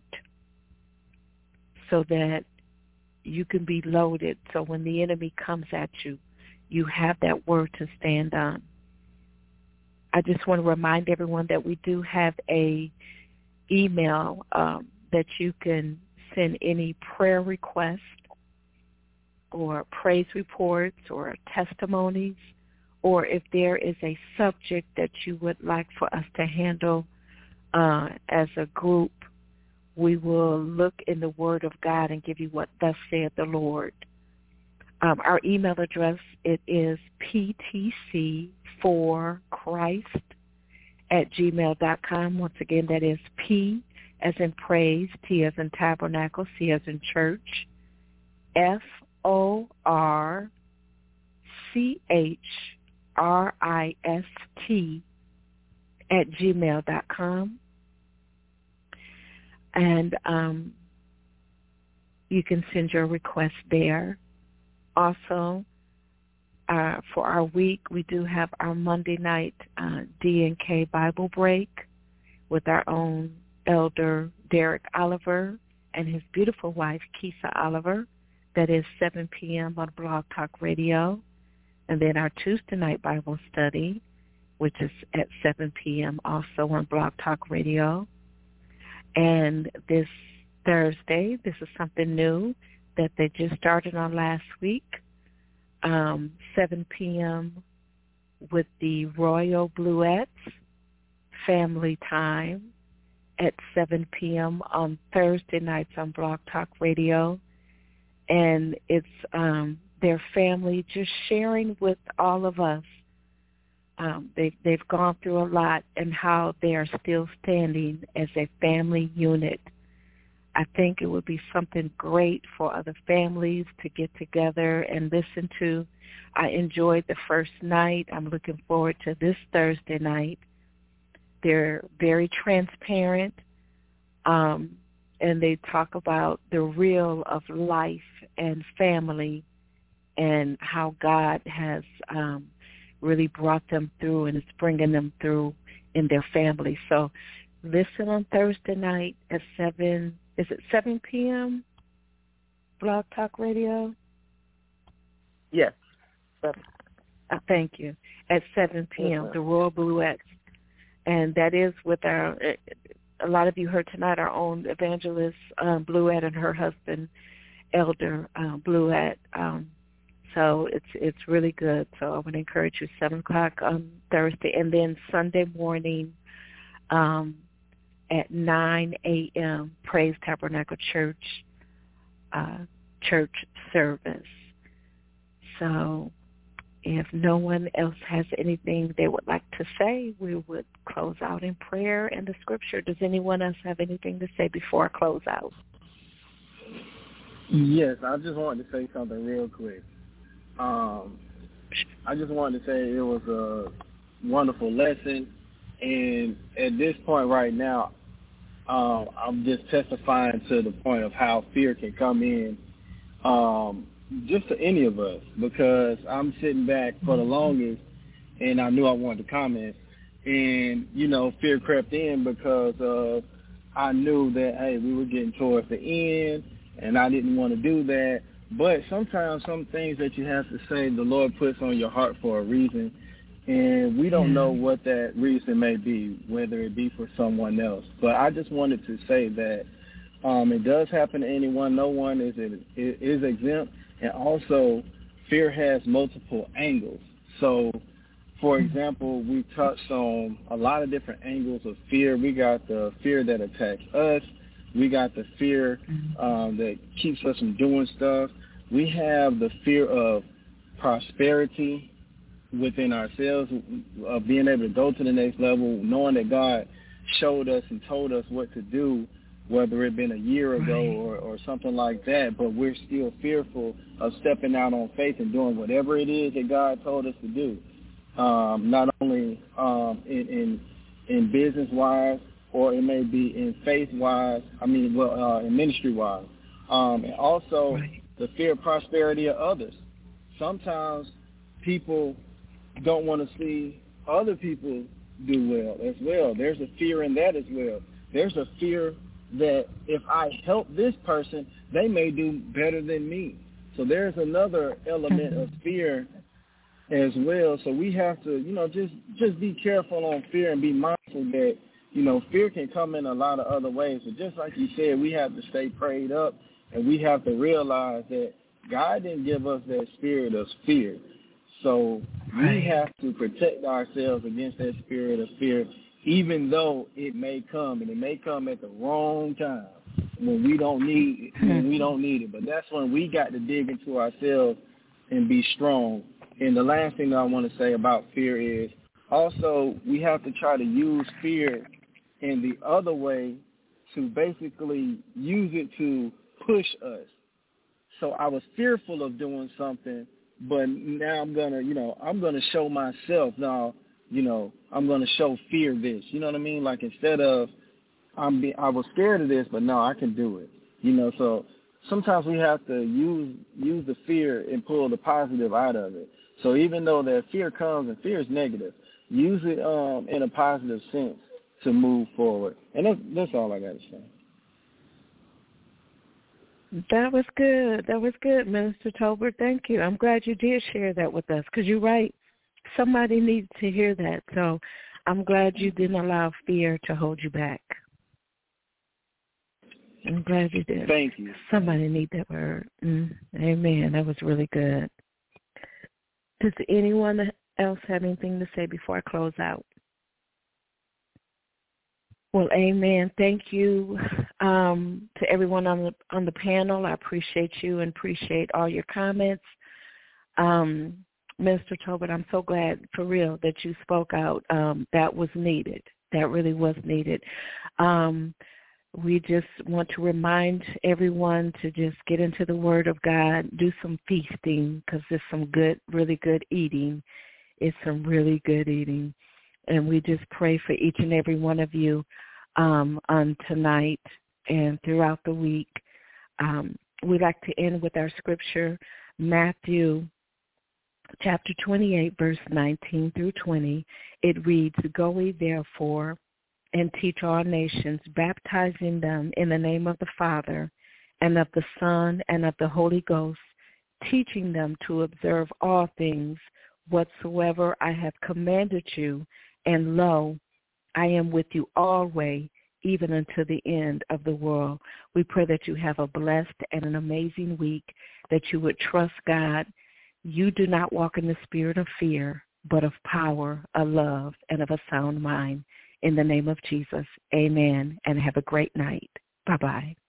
so that you can be loaded. So when the enemy comes at you, you have that Word to stand on. I just want to remind everyone that we do have a email that you can send any prayer requests or praise reports or testimonies, or if there is a subject that you would like for us to handle as a group, we will look in the Word of God and give you what thus saith the Lord. Our email address, it is ptc4christ@gmail.com. Once again, that is P as in praise, T as in tabernacle, C as in church, FORCHRIST@gmail.com. And you can send your request there. Also, for our week, we do have our Monday night D&K Bible break with our own Elder Derek Oliver and his beautiful wife, Keisha Oliver. That is 7 p.m. on Blog Talk Radio. And then our Tuesday night Bible study, which is at 7 p.m. also on Blog Talk Radio. And this Thursday, this is something new that they just started on last week, 7 p.m. with the Royal Bluettes, family time, at 7 p.m. on Thursday nights on Blog Talk Radio. And it's their family just sharing with all of us. They've gone through a lot and how they are still standing as a family unit. I think it would be something great for other families to get together and listen to. I enjoyed the first night. I'm looking forward to this Thursday night. They're very transparent, and they talk about the real of life and family and how God has really brought them through and is bringing them through in their family. So listen on Thursday night at 7, is it 7 p.m., Blog Talk Radio? Yes. 7. Thank you. At 7 p.m., yes, the Royal Bluettes. And that is with a lot of you heard tonight, our own evangelist, Bluette, and her husband, Elder Bluette. So it's really good. So I would encourage you, 7 o'clock on Thursday. And then Sunday morning at 9 a.m., Praise Tabernacle Church service. So if no one else has anything they would like to say, we would close out in prayer and the scripture. Does anyone else have anything to say before I close out? Yes, I just wanted to say something real quick. I just wanted to say it was a wonderful lesson, and at this point right now, I'm just testifying to the point of how fear can come in just to any of us, because I'm sitting back for the longest, and I knew I wanted to comment, and, fear crept in because of I knew that, hey, we were getting towards the end, and I didn't want to do that. But sometimes some things that you have to say, the Lord puts on your heart for a reason, and we don't know what that reason may be, whether it be for someone else. But I just wanted to say that it does happen to anyone. No one is exempt. And also, fear has multiple angles. So, for example, we touched on a lot of different angles of fear. We got the fear that attacks us. We got the fear that keeps us from doing stuff. We have the fear of prosperity within ourselves, of being able to go to the next level, knowing that God showed us and told us what to do, whether it been a year ago or something like that, but we're still fearful of stepping out on faith and doing whatever it is that God told us to do, not only in business-wise, or it may be in faith-wise, in ministry-wise. And also the fear of prosperity of others. Sometimes people don't want to see other people do well as well. There's a fear in that as well. There's a fear that if I help this person, they may do better than me. So there's another element of fear as well. So we have to, just be careful on fear and be mindful that, fear can come in a lot of other ways. But just like you said, we have to stay prayed up, and we have to realize that God didn't give us that spirit of fear. So we have to protect ourselves against that spirit of fear, even though it may come, and it may come at the wrong time when we don't need it. But that's when we got to dig into ourselves and be strong. And the last thing that I want to say about fear is also we have to try to use fear in the other way to basically use it to push us. So I was fearful of doing something, but now I'm gonna show myself. Now, I'm gonna show fear this. You know what I mean? Like, instead of I was scared of this, but no, I can do it. So sometimes we have to use the fear and pull the positive out of it. So even though that fear comes, and fear is negative, use it in a positive sense to move forward. And that's all I got to say. That was good, Minister Tolbert. Thank you. I'm glad you did share that with us, because you're right. Somebody needs to hear that. So I'm glad you didn't allow fear to hold you back. I'm glad you did. Thank you. Somebody need that word. Amen. That was really good. Does anyone else have anything to say before I close out? Well, amen. Thank you to everyone on the panel. I appreciate you and appreciate all your comments. Mr. Tolbert, I'm so glad, for real, that you spoke out. That was needed. That really was needed. We just want to remind everyone to just get into the Word of God, do some feasting, because there's some good, really good eating. It's some really good eating. And we just pray for each and every one of you on tonight and throughout the week. We'd like to end with our scripture, Matthew chapter 28, verse 19 through 20, it reads, "Go ye therefore and teach all nations, baptizing them in the name of the Father and of the Son and of the Holy Ghost, teaching them to observe all things whatsoever I have commanded you. And lo, I am with you always, even unto the end of the world." We pray that you have a blessed and an amazing week, that you would trust God. You do not walk in the spirit of fear, but of power, of love, and of a sound mind. In the name of Jesus, amen, and have a great night. Bye-bye.